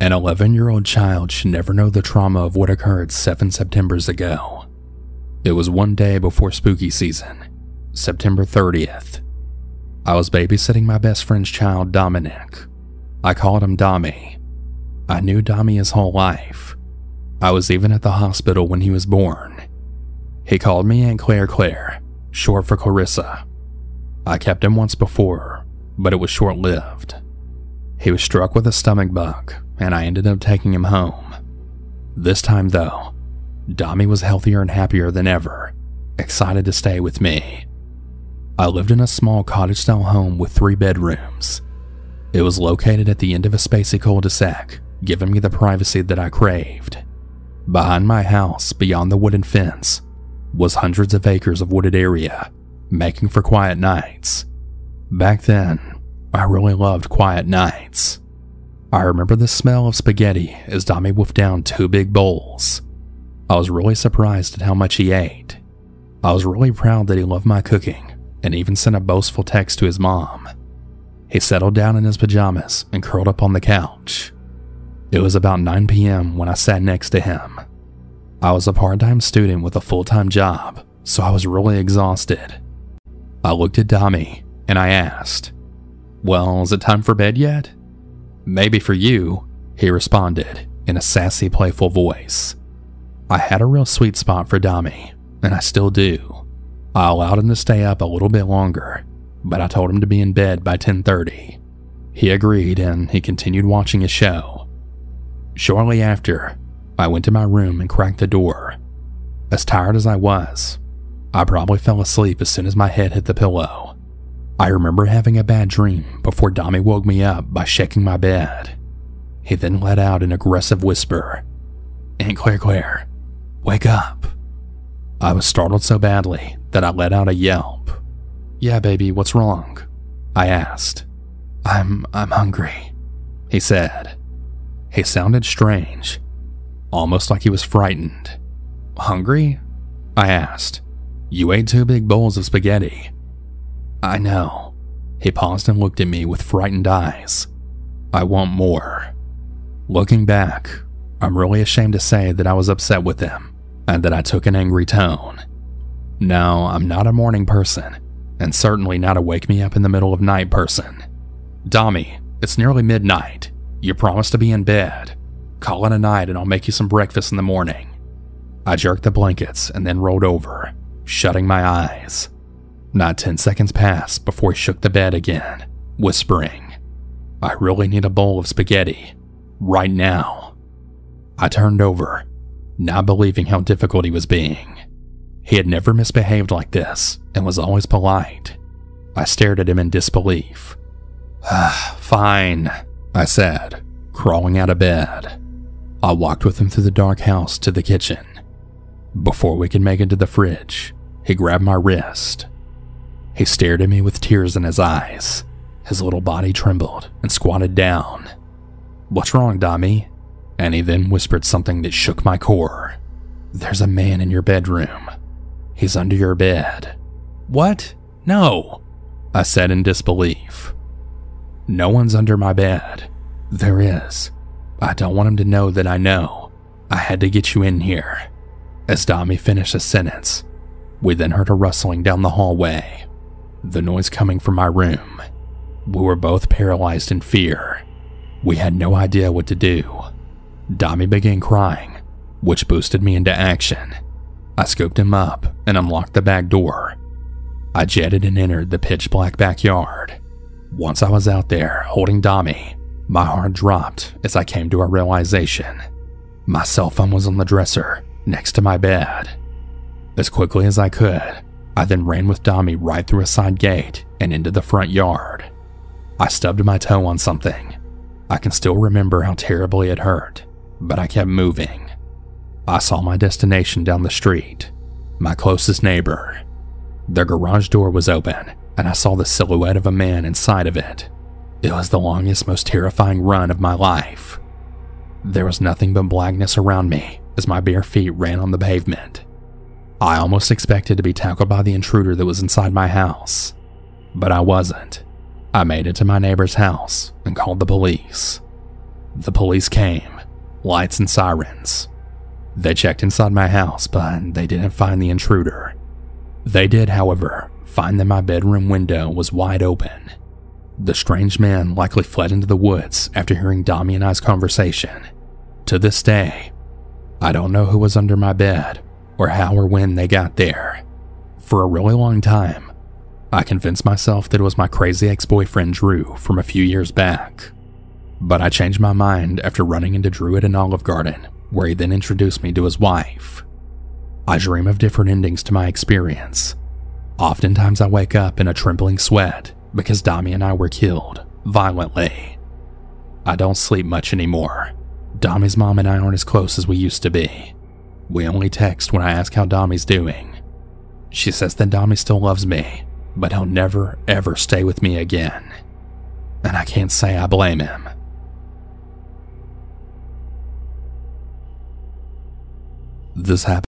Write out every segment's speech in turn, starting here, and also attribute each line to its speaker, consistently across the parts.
Speaker 1: An 11-year-old child should never know the trauma of what occurred 7 Septembers ago. It was one day before spooky season, September 30th. I was babysitting my best friend's child, Dominic. I called him Dommy. I knew Dommy his whole life. I was even at the hospital when he was born. He called me Aunt Claire, short for Clarissa. I kept him once before, but it was short-lived. He was struck with a stomach bug, and I ended up taking him home. This time though, Dommy was healthier and happier than ever, excited to stay with me. I lived in a small cottage-style home with 3 bedrooms. It was located at the end of a spacey cul-de-sac, giving me the privacy that I craved. Behind my house, beyond the wooden fence, was hundreds of acres of wooded area, making for quiet nights. Back then, I really loved quiet nights. I remember the smell of spaghetti as Dommy wolfed down 2 big bowls. I was really surprised at how much he ate. I was really proud that he loved my cooking and even sent a boastful text to his mom. He settled down in his pajamas and curled up on the couch. It was about 9 p.m. when I sat next to him. I was a part-time student with a full-time job, so I was really exhausted. I looked at Dommy and I asked, "Well, is it time for bed yet?" "Maybe for you," he responded in a sassy, playful voice. I had a real sweet spot for Dommy, and I still do. I allowed him to stay up a little bit longer, but I told him to be in bed by 10:30. He agreed, and he continued watching his show. Shortly after, I went to my room and cracked the door. As tired as I was, I probably fell asleep as soon as my head hit the pillow. I remember having a bad dream before Dommy woke me up by shaking my bed. He then let out an aggressive whisper, "Aunt Claire, wake up." I was startled so badly that I let out a yelp. "Yeah, baby, what's wrong?" I asked. I'm hungry," he said. He sounded strange, almost like he was frightened. "Hungry?" I asked. "You ate 2 big bowls of spaghetti." "I know." He paused and looked at me with frightened eyes. "I want more." Looking back, I'm really ashamed to say that I was upset with him and that I took an angry tone. No, I'm not a morning person, and certainly not a wake me up in the middle of night person. "Dommy, it's nearly midnight. You promised to be in bed. Call it a night and I'll make you some breakfast in the morning." I jerked the blankets and then rolled over, shutting my eyes. Not 10 seconds passed before he shook the bed again, whispering, "I really need a bowl of spaghetti. Right now." I turned over, not believing how difficult he was being. He had never misbehaved like this and was always polite. I stared at him in disbelief. "Fine," I said, crawling out of bed. I walked with him through the dark house to the kitchen. Before we could make it to the fridge, he grabbed my wrist. He stared at me with tears in his eyes. His little body trembled and squatted down. "What's wrong, Dommy?" And he then whispered something that shook my core. "There's a man in your bedroom. He's under your bed." "What? No," I said in disbelief. "No one's under my bed." "There is. I don't want him to know that I know. I had to get you in here." As Dommy finished his sentence, we then heard a rustling down the hallway, the noise coming from my room. We were both paralyzed in fear. We had no idea what to do. Dommy began crying, which boosted me into action. I scooped him up and unlocked the back door. I jetted and entered the pitch-black backyard. Once I was out there, holding Dommy, my heart dropped as I came to a realization. My cell phone was on the dresser, next to my bed. As quickly as I could, I then ran with Dommy right through a side gate and into the front yard. I stubbed my toe on something. I can still remember how terribly it hurt, but I kept moving. I saw my destination down the street, my closest neighbor. Their garage door was open, and I saw the silhouette of a man inside of it. It was the longest, most terrifying run of my life. There was nothing but blackness around me as my bare feet ran on the pavement. I almost expected to be tackled by the intruder that was inside my house, but I wasn't. I made it to my neighbor's house and called the police. The police came, lights and sirens. They checked inside my house, but they didn't find the intruder. They did, however, find that my bedroom window was wide open. The strange man likely fled into the woods after hearing Dami and I's conversation. To this day, I don't know who was under my bed or how or when they got there. For a really long time, I convinced myself that it was my crazy ex-boyfriend Drew from a few years back. But I changed my mind after running into Drew at an Olive Garden, where he then introduced me to his wife. I dream of different endings to my experience. Oftentimes I wake up in a trembling sweat because Dami and I were killed, violently. I don't sleep much anymore. Dami's mom and I aren't as close as we used to be. We only text when I ask how Dami's doing. She says that Dami still loves me, but he'll never ever stay with me again. And I can't say I blame him. This happened.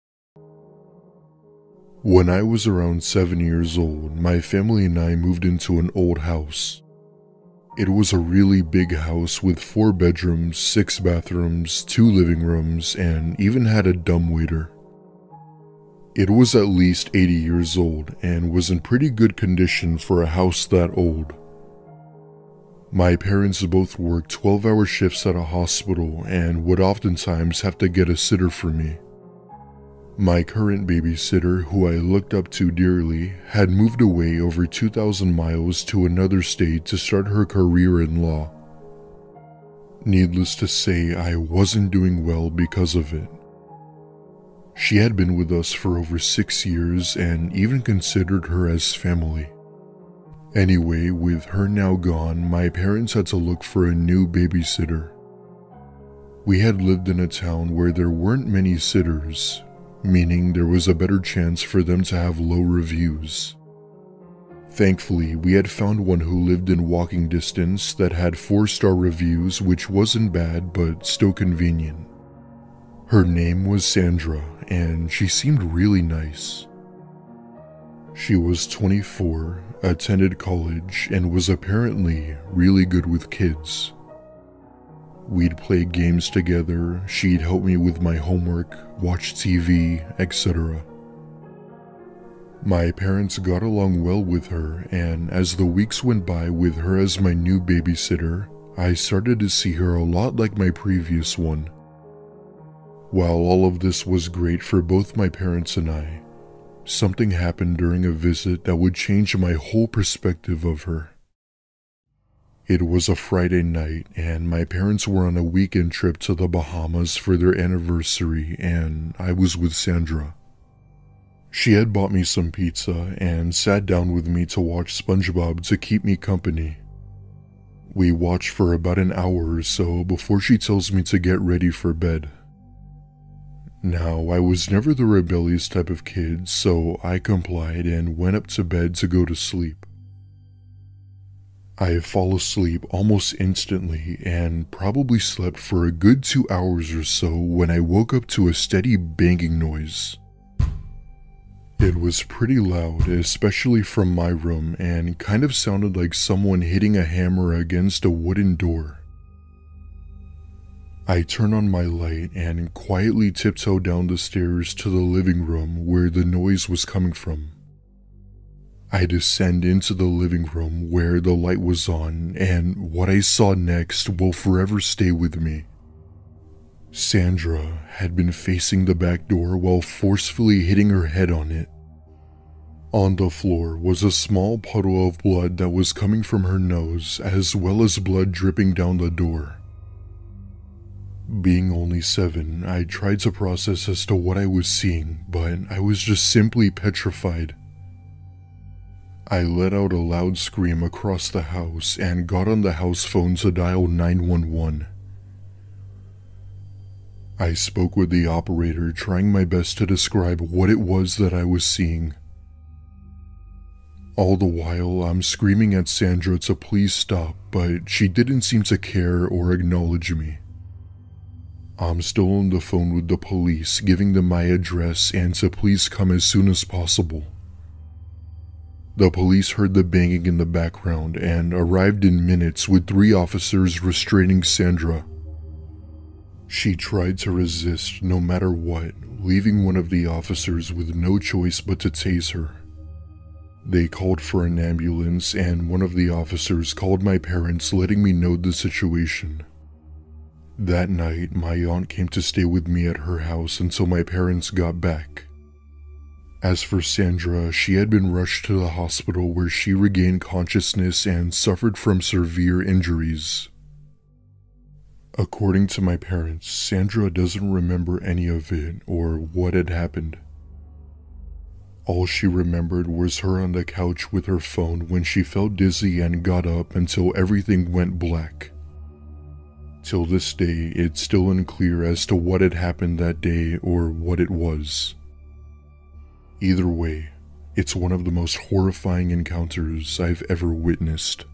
Speaker 2: When I was around 7 years old, my family and I moved into an old house. It was a really big house with 4 bedrooms, 6 bathrooms, 2 living rooms, and even had a dumbwaiter. It was at least 80 years old and was in pretty good condition for a house that old. My parents both worked 12-hour shifts at a hospital and would oftentimes have to get a sitter for me. My current babysitter, who I looked up to dearly, had moved away over 2,000 miles to another state to start her career in law. Needless to say, I wasn't doing well because of it. She had been with us for over 6 years and even considered her as family. Anyway, with her now gone, my parents had to look for a new babysitter. We had lived in a town where there weren't many sitters, meaning there was a better chance for them to have low reviews. Thankfully, we had found one who lived in walking distance that had 4-star reviews, which wasn't bad but still convenient. Her name was Sandra, and she seemed really nice. She was 24, attended college, and was apparently really good with kids. We'd play games together, she'd help me with my homework, watch TV, etc. My parents got along well with her, and as the weeks went by with her as my new babysitter, I started to see her a lot like my previous one. While all of this was great for both my parents and I, something happened during a visit that would change my whole perspective of her. It was a Friday night, and my parents were on a weekend trip to the Bahamas for their anniversary, and I was with Sandra. She had bought me some pizza and sat down with me to watch SpongeBob to keep me company. We watched for about an hour or so before she tells me to get ready for bed. Now, I was never the rebellious type of kid, so I complied and went up to bed to go to sleep. I fall asleep almost instantly and probably slept for a good 2 hours or so when I woke up to a steady banging noise. It was pretty loud, especially from my room, and kind of sounded like someone hitting a hammer against a wooden door. I turn on my light and quietly tiptoe down the stairs to the living room where the noise was coming from. I descend into the living room where the light was on, and what I saw next will forever stay with me. Sandra had been facing the back door while forcefully hitting her head on it. On the floor was a small puddle of blood that was coming from her nose, as well as blood dripping down the door. Being only 7, I tried to process as to what I was seeing, but I was just simply petrified. I let out a loud scream across the house and got on the house phone to dial 911. I spoke with the operator, trying my best to describe what it was that I was seeing. All the while, I'm screaming at Sandra to please stop, but she didn't seem to care or acknowledge me. I'm still on the phone with the police, giving them my address and to please come as soon as possible. The police heard the banging in the background and arrived in minutes with 3 officers restraining Sandra. She tried to resist no matter what, leaving one of the officers with no choice but to tase her. They called for an ambulance, and one of the officers called my parents, letting me know the situation. That night, my aunt came to stay with me at her house until my parents got back. As for Sandra, she had been rushed to the hospital where she regained consciousness and suffered from severe injuries. According to my parents, Sandra doesn't remember any of it or what had happened. All she remembered was her on the couch with her phone when she felt dizzy and got up until everything went black. Till this day, it's still unclear as to what had happened that day or what it was. Either way, it's one of the most horrifying encounters I've ever witnessed.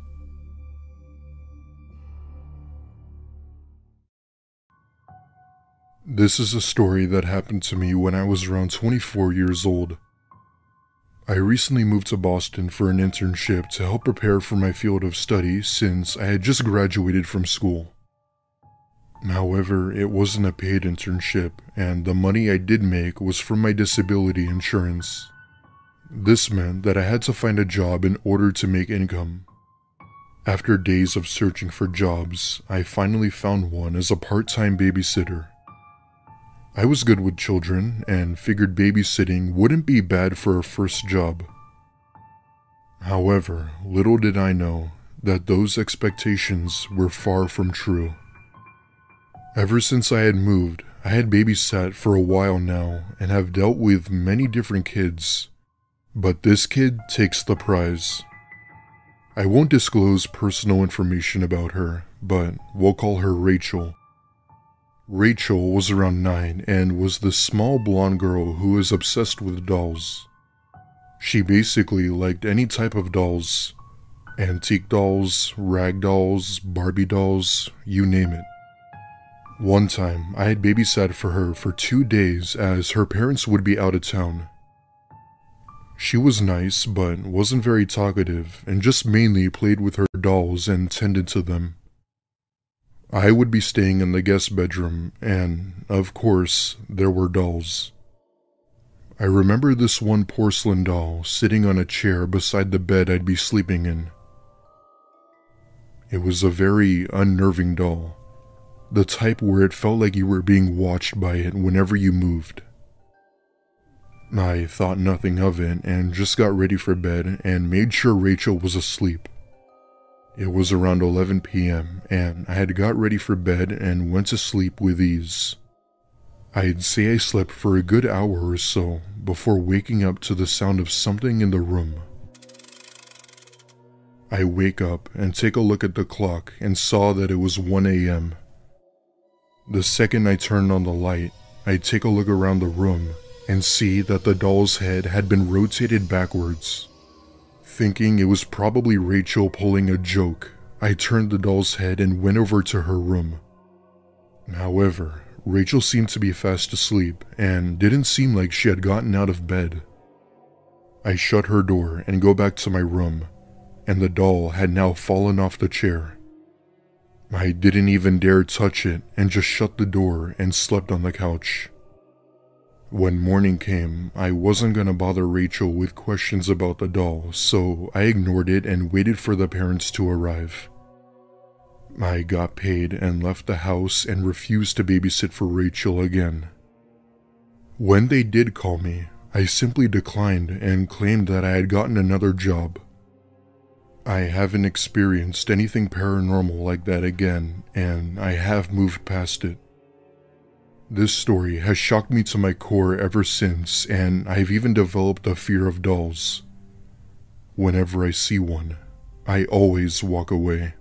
Speaker 2: This is a story that happened to me when I was around 24 years old. I recently moved to Boston for an internship to help prepare for my field of study since I had just graduated from school. However, it wasn't a paid internship, and the money I did make was from my disability insurance. This meant that I had to find a job in order to make income. After days of searching for jobs, I finally found one as a part-time babysitter. I was good with children and figured babysitting wouldn't be bad for a first job. However, little did I know that those expectations were far from true. Ever since I had moved, I had babysat for a while now and have dealt with many different kids, but this kid takes the prize. I won't disclose personal information about her, but we'll call her Rachel. Rachel was around 9 and was the small blonde girl who was obsessed with dolls. She basically liked any type of dolls. Antique dolls, rag dolls, Barbie dolls, you name it. One time, I had babysat for her for 2 days as her parents would be out of town. She was nice, but wasn't very talkative and just mainly played with her dolls and tended to them. I would be staying in the guest bedroom, and, of course, there were dolls. I remember this one porcelain doll sitting on a chair beside the bed I'd be sleeping in. It was a very unnerving doll. The type where it felt like you were being watched by it whenever you moved. I thought nothing of it and just got ready for bed and made sure Rachel was asleep. It was around 11 p.m. and I had got ready for bed and went to sleep with ease. I'd say I slept for a good hour or so before waking up to the sound of something in the room. I wake up and take a look at the clock and saw that it was 1 a.m. The second I turned on the light, I take a look around the room and see that the doll's head had been rotated backwards. Thinking it was probably Rachel pulling a joke, I turned the doll's head and went over to her room. However, Rachel seemed to be fast asleep and didn't seem like she had gotten out of bed. I shut her door and go back to my room, and the doll had now fallen off the chair. I didn't even dare touch it and just shut the door and slept on the couch. When morning came, I wasn't gonna bother Rachel with questions about the doll, so I ignored it and waited for the parents to arrive. I got paid and left the house and refused to babysit for Rachel again. When they did call me, I simply declined and claimed that I had gotten another job. I haven't experienced anything paranormal like that again, and I have moved past it. This story has shocked me to my core ever since, and I've even developed a fear of dolls. Whenever I see one, I always walk away.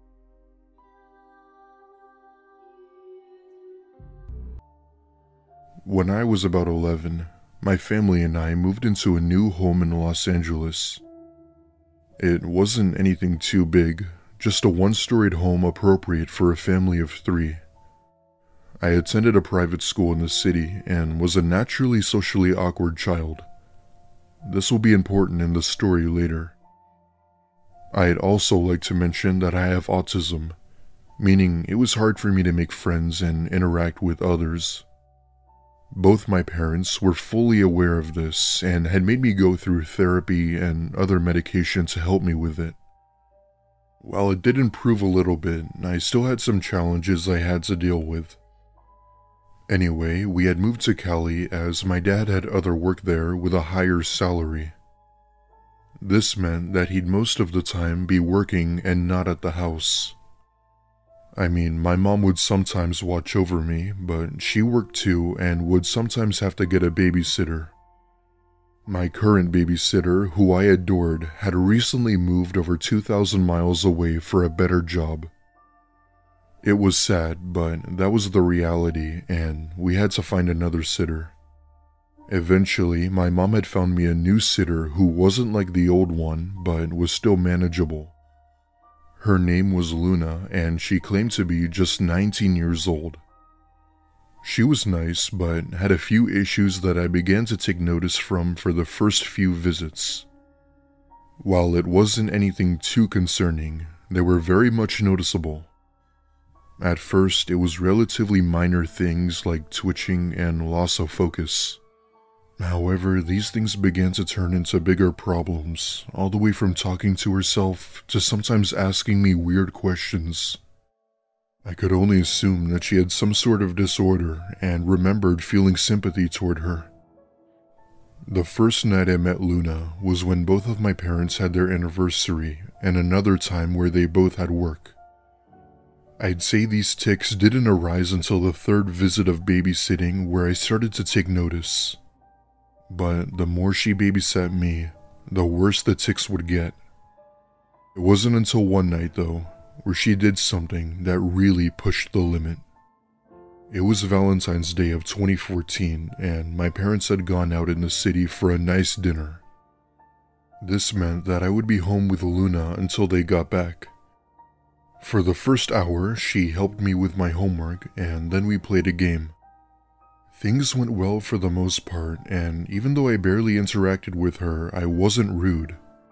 Speaker 2: When I was about 11, my family and I moved into a new home in Los Angeles. It wasn't anything too big, just a one-storied home appropriate for a family of 3. I attended a private school in the city and was a naturally socially awkward child. This will be important in the story later. I'd also like to mention that I have autism, meaning it was hard for me to make friends and interact with others. Both my parents were fully aware of this and had made me go through therapy and other medication to help me with it. While it did improve a little bit, I still had some challenges I had to deal with. Anyway, we had moved to Cali as my dad had other work there with a higher salary. This meant that he'd most of the time be working and not at the house. I mean, my mom would sometimes watch over me, but she worked too and would sometimes have to get a babysitter. My current babysitter, who I adored, had recently moved over 2,000 miles away for a better job. It was sad, but that was the reality, and we had to find another sitter. Eventually, my mom had found me a new sitter who wasn't like the old one, but was still manageable. Her name was Luna, and she claimed to be just 19 years old. She was nice, but had a few issues that I began to take notice from for the first few visits. While it wasn't anything too concerning, they were very much noticeable. At first, it was relatively minor things like twitching and loss of focus. However, these things began to turn into bigger problems, all the way from talking to herself to sometimes asking me weird questions. I could only assume that she had some sort of disorder and remembered feeling sympathy toward her. The first night I met Luna was when both of my parents had their anniversary and another time where they both had work. I'd say these tics didn't arise until the third visit of babysitting where I started to take notice. But the more she babysat me, the worse the tics would get. It wasn't until one night, though, where she did something that really pushed the limit. It was Valentine's Day of 2014, and my parents had gone out in the city for a nice dinner. This meant that I would be home with Luna until they got back. For the first hour, she helped me with my homework, and then we played a game. Things went well for the most part, and even though I barely interacted with her, I wasn't rude.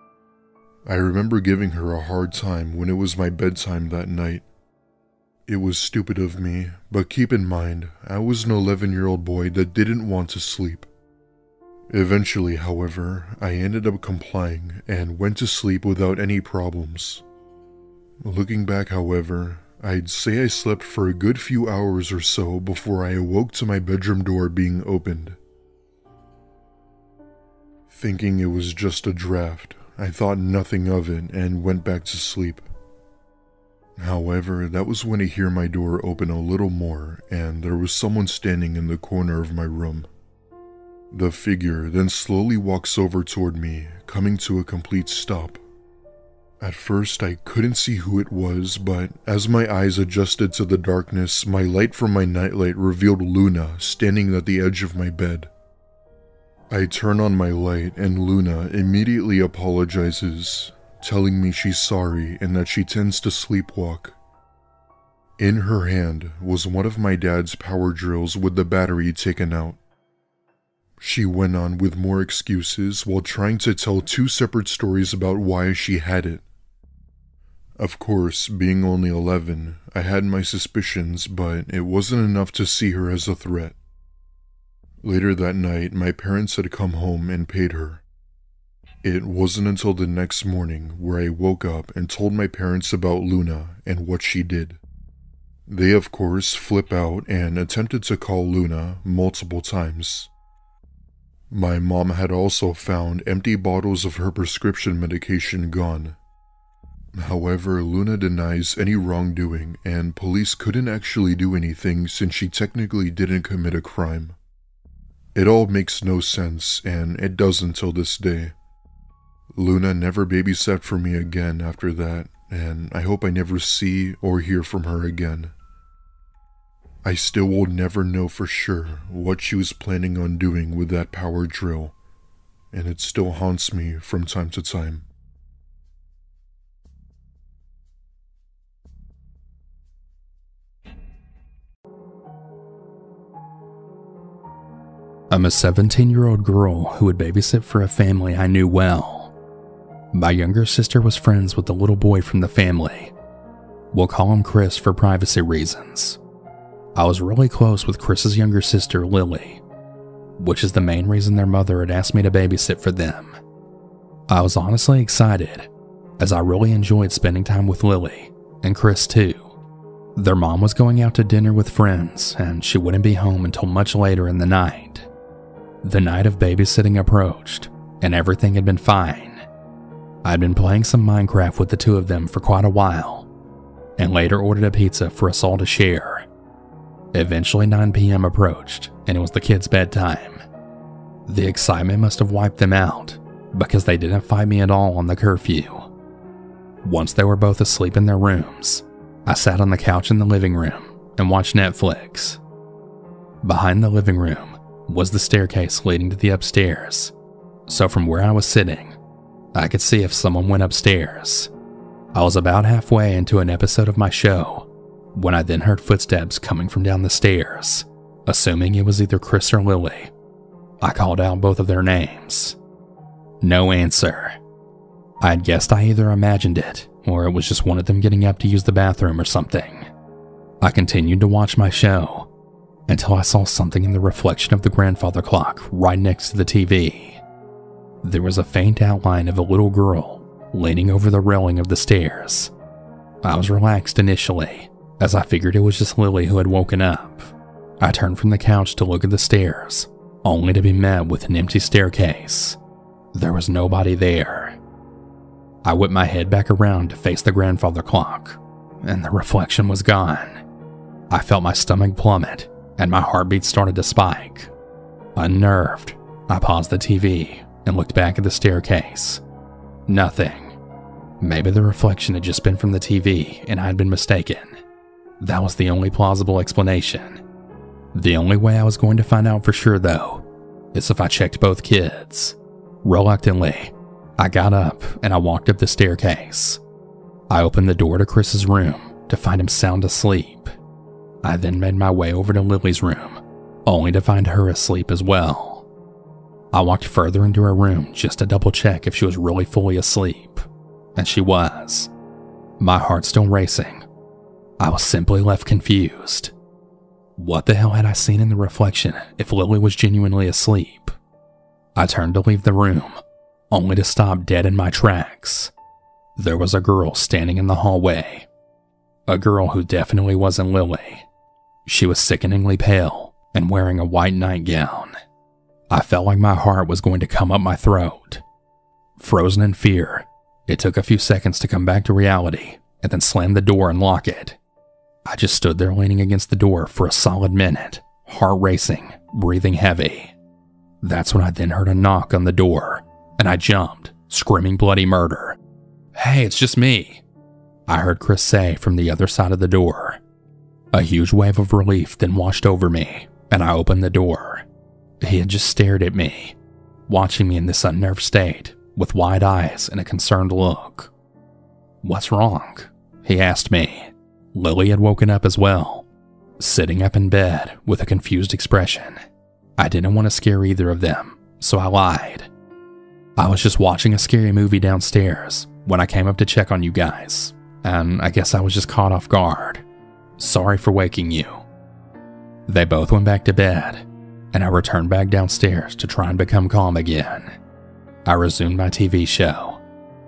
Speaker 2: I remember giving her a hard time when it was my bedtime that night. It was stupid of me, but keep in mind, I was an 11-year-old boy that didn't want to sleep. Eventually, however, I ended up complying and went to sleep without any problems. Looking back, however, I'd say I slept for a good few hours or so before I awoke to my bedroom door being opened. Thinking it was just a draft, I thought nothing of it and went back to sleep. However, that was when I hear my door open a little more and there was someone standing in the corner of my room. The figure then slowly walks over toward me, coming to a complete stop. At first, I couldn't see who it was, but as my eyes adjusted to the darkness, my light from my nightlight revealed Luna standing at the edge of my bed. I turn on my light and Luna immediately apologizes, telling me she's sorry and that she tends to sleepwalk. In her hand was one of my dad's power drills with the battery taken out. She went on with more excuses while trying to tell two separate stories about why she had it. Of course, being only 11, I had my suspicions, but it wasn't enough to see her as a threat. Later that night, my parents had come home and paid her. It wasn't until the next morning where I woke up and told my parents about Luna and what she did. They, of course, flip out and attempted to call Luna multiple times. My mom had also found empty bottles of her prescription medication gone. However, Luna denies any wrongdoing, and police couldn't actually do anything since she technically didn't commit a crime. It all makes no sense, and it doesn't till this day. Luna never babysat for me again after that, and I hope I never see or hear from her again. I still will never know for sure what she was planning on doing with that power drill, and it still haunts me from time to time.
Speaker 1: I'm a 17-year-old girl who would babysit for a family I knew well. My younger sister was friends with the little boy from the family. We'll call him Chris for privacy reasons. I was really close with Chris's younger sister, Lily, which is the main reason their mother had asked me to babysit for them. I was honestly excited, as I really enjoyed spending time with Lily, and Chris too. Their mom was going out to dinner with friends, and she wouldn't be home until much later in the night. The night of babysitting approached, and everything had been fine. I'd been playing some Minecraft with the two of them for quite a while, and later ordered a pizza for us all to share. Eventually 9 p.m. approached, and it was the kids' bedtime. The excitement must have wiped them out, because they didn't fight me at all on the curfew. Once they were both asleep in their rooms, I sat on the couch in the living room and watched Netflix. Behind the living room was the staircase leading to the upstairs, so from where I was sitting, I could see if someone went upstairs. I was about halfway into an episode of my show when I then heard footsteps coming from down the stairs, assuming it was either Chris or Lily. I called out both of their names. No answer. I had guessed I either imagined it or it was just one of them getting up to use the bathroom or something. I continued to watch my show until I saw something in the reflection of the grandfather clock right next to the TV. There was a faint outline of a little girl leaning over the railing of the stairs. I was relaxed initially, as I figured it was just Lily who had woken up. I turned from the couch to look at the stairs, only to be met with an empty staircase. There was nobody there. I whipped my head back around to face the grandfather clock, and the reflection was gone. I felt my stomach plummet, and my heartbeat started to spike. Unnerved, I paused the TV and looked back at the staircase. Nothing. Maybe the reflection had just been from the TV and I had been mistaken. That was the only plausible explanation. The only way I was going to find out for sure, though, is if I checked both kids. Reluctantly, I got up and I walked up the staircase. I opened the door to Chris's room to find him sound asleep. I then made my way over to Lily's room, only to find her asleep as well. I walked further into her room just to double check if she was really fully asleep, and she was. My heart still racing, I was simply left confused. What the hell had I seen in the reflection if Lily was genuinely asleep? I turned to leave the room, only to stop dead in my tracks. There was a girl standing in the hallway. A girl who definitely wasn't Lily. She was sickeningly pale and wearing a white nightgown. I felt like my heart was going to come up my throat. Frozen in fear, it took a few seconds to come back to reality and then slam the door and lock it. I just stood there leaning against the door for a solid minute, heart racing, breathing heavy. That's when I then heard a knock on the door, and I jumped, screaming bloody murder. "Hey, it's just me," I heard Chris say from the other side of the door. A huge wave of relief then washed over me, and I opened the door. He had just stared at me, watching me in this unnerved state, with wide eyes and a concerned look. "What's wrong?" he asked me. Lily had woken up as well, sitting up in bed with a confused expression. I didn't want to scare either of them, so I lied. "I was just watching a scary movie downstairs when I came up to check on you guys, and I guess I was just caught off guard. Sorry for waking you." They both went back to bed, and I returned back downstairs to try and become calm again. I resumed my TV show.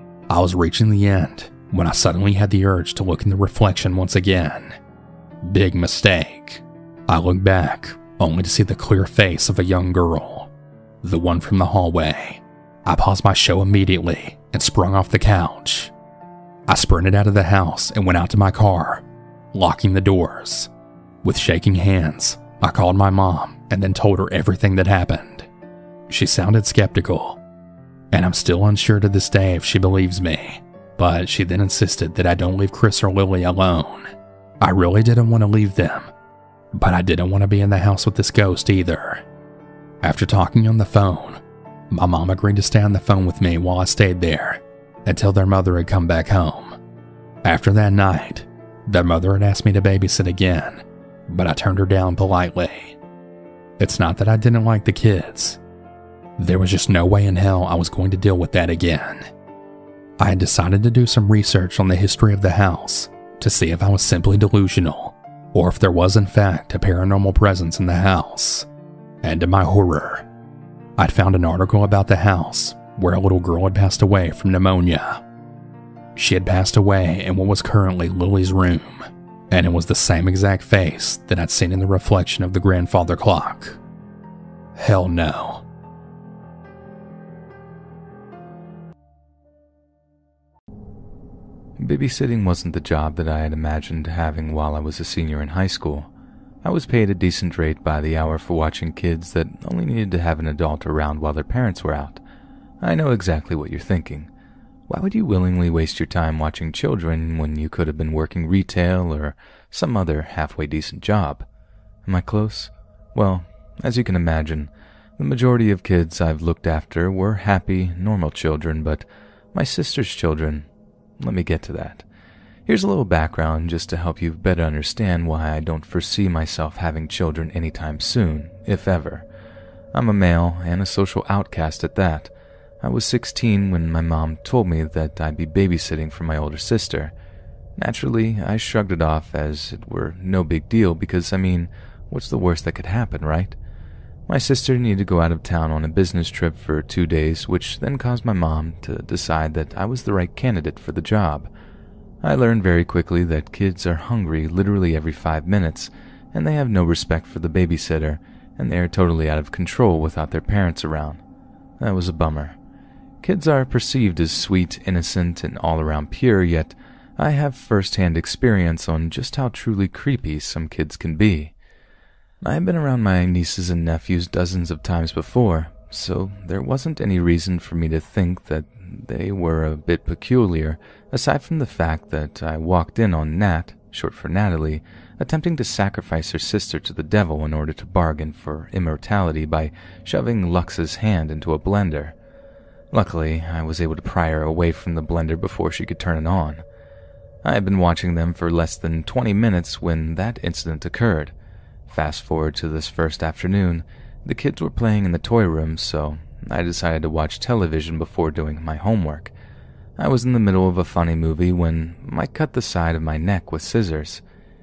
Speaker 1: I was reaching the end when I suddenly had the urge to look in the reflection once again. Big mistake. I looked back, only to see the clear face of a young girl, the one from the hallway. I paused my show immediately and sprung off the couch. I sprinted out of the house and went out to my car, locking the doors. With shaking hands, I called my mom and then told her everything that happened. She sounded skeptical, and I'm still unsure to this day if she believes me, but she then insisted that I don't leave Chris or Lily alone. I really didn't want to leave them, but I didn't want to be in the house with this ghost either. After talking on the phone, my mom agreed to stay on the phone with me while I stayed there until their mother had come back home. After that night, their mother had asked me to babysit again, but I turned her down politely. It's not that I didn't like the kids. There was just no way in hell I was going to deal with that again. I had decided to do some research on the history of the house to see if I was simply delusional or if there was in fact a paranormal presence in the house. And to my horror, I'd found an article about the house where a little girl had passed away from pneumonia. She had passed away in what was currently Lily's room, and it was the same exact face that I'd seen in the reflection of the grandfather clock. Hell no.
Speaker 3: Babysitting wasn't the job that I had imagined having while I was a senior in high school. I was paid a decent rate by the hour for watching kids that only needed to have an adult around while their parents were out. I know exactly what you're thinking. Why would you willingly waste your time watching children when you could have been working retail or some other halfway decent job? Am I close? Well, as you can imagine, the majority of kids I've looked after were happy, normal children, but my sister's children, let me get to that. Here's a little background just to help you better understand why I don't foresee myself having children anytime soon, if ever. I'm a male and a social outcast at that. I was 16 when my mom told me that I'd be babysitting for my older sister. Naturally, I shrugged it off as it were no big deal because, what's the worst that could happen, right? My sister needed to go out of town on a business trip for 2 days, which then caused my mom to decide that I was the right candidate for the job. I learned very quickly that kids are hungry literally every 5 minutes, and they have no respect for the babysitter, and they are totally out of control without their parents around. That was a bummer. Kids are perceived as sweet, innocent, and all-around pure, yet I have first-hand experience on just how truly creepy some kids can be. I have been around my nieces and nephews dozens of times before, so there wasn't any reason for me to think that they were a bit peculiar, aside from the fact that I walked in on Nat, short for Natalie, attempting to sacrifice her sister to the devil in order to bargain for immortality by shoving Lux's hand into a blender. Luckily, I was able to pry her away from the blender before she could turn it on. I had been watching them for less than 20 minutes when that incident occurred. Fast forward to this first afternoon, the kids were playing in the toy room, so I decided to watch television before doing my homework. I was in the middle of a funny movie when Mike cut the side of my neck with scissors.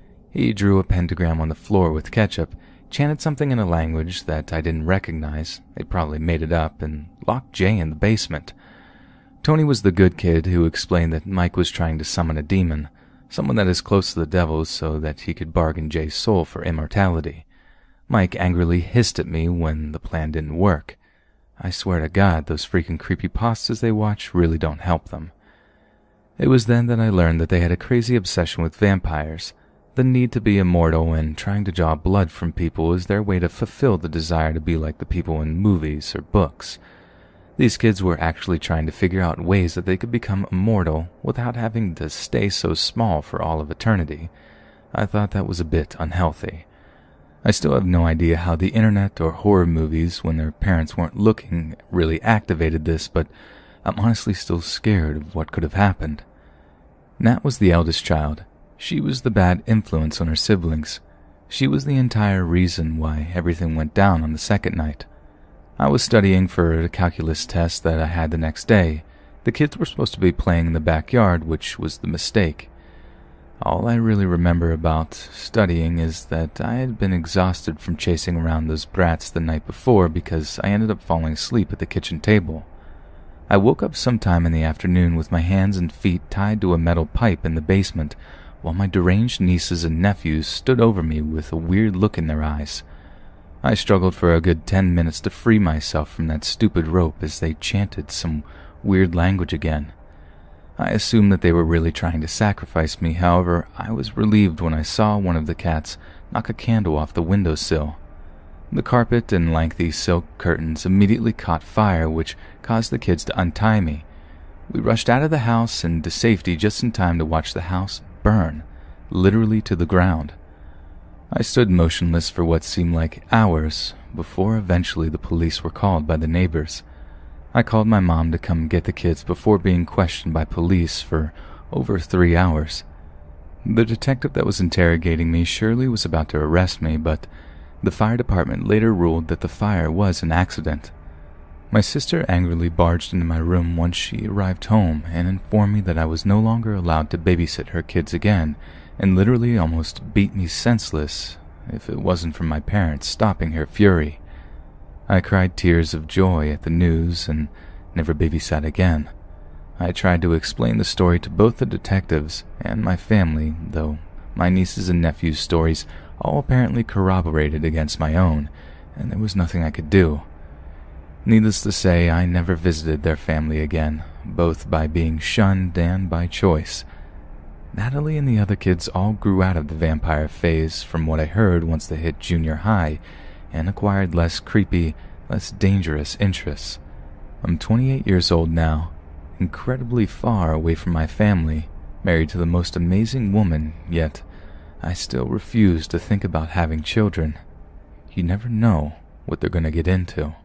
Speaker 3: He drew a pentagram on the floor with ketchup, chanted something in a language that I didn't recognize, they probably made it up, and locked Jay in the basement. Tony was the good kid who explained that Mike was trying to summon a demon, someone that is close to the devil so that he could bargain Jay's soul for immortality. Mike angrily hissed at me when the plan didn't work. I swear to God, those freaking creepypastas they watch really don't help them. It was then that I learned that they had a crazy obsession with vampires. The need to be immortal and trying to draw blood from people is their way to fulfill the desire to be like the people in movies or books. These kids were actually trying to figure out ways that they could become immortal without having to stay so small for all of eternity. I thought that was a bit unhealthy. I still have no idea how the internet or horror movies, when their parents weren't looking, really activated this, but I'm honestly still scared of what could have happened. Nat was the eldest child. She was the bad influence on her siblings. She was the entire reason why everything went down on the second night. I was studying for a calculus test that I had the next day. The kids were supposed to be playing in the backyard, which was the mistake. All I really remember about studying is that I had been exhausted from chasing around those brats the night before because I ended up falling asleep at the kitchen table. I woke up sometime in the afternoon with my hands and feet tied to a metal pipe in the basement, while my deranged nieces and nephews stood over me with a weird look in their eyes. I struggled for a good 10 minutes to free myself from that stupid rope as they chanted some weird language again. I assumed that they were really trying to sacrifice me, however, I was relieved when I saw one of the cats knock a candle off the windowsill. The carpet and lengthy silk curtains immediately caught fire, which caused the kids to untie me. We rushed out of the house and to safety just in time to watch the house burn, literally to the ground. I stood motionless for what seemed like hours before eventually the police were called by the neighbors. I called my mom to come get the kids before being questioned by police for over 3 hours. The detective that was interrogating me surely was about to arrest me, but The fire department later ruled that the fire was an accident. My sister angrily barged into my room once she arrived home and informed me that I was no longer allowed to babysit her kids again, and literally almost beat me senseless if it wasn't for my parents stopping her fury. I cried tears of joy at the news and never babysat again. I tried to explain the story to both the detectives and my family, though my nieces and nephews' stories all apparently corroborated against my own, and there was nothing I could do. Needless to say, I never visited their family again, both by being shunned and by choice. Natalie and the other kids all grew out of the vampire phase from what I heard once they hit junior high, and acquired less creepy, less dangerous interests. I'm 28 years old now, incredibly far away from my family, married to the most amazing woman, yet I still refuse to think about having children. You never know what they're going to get into.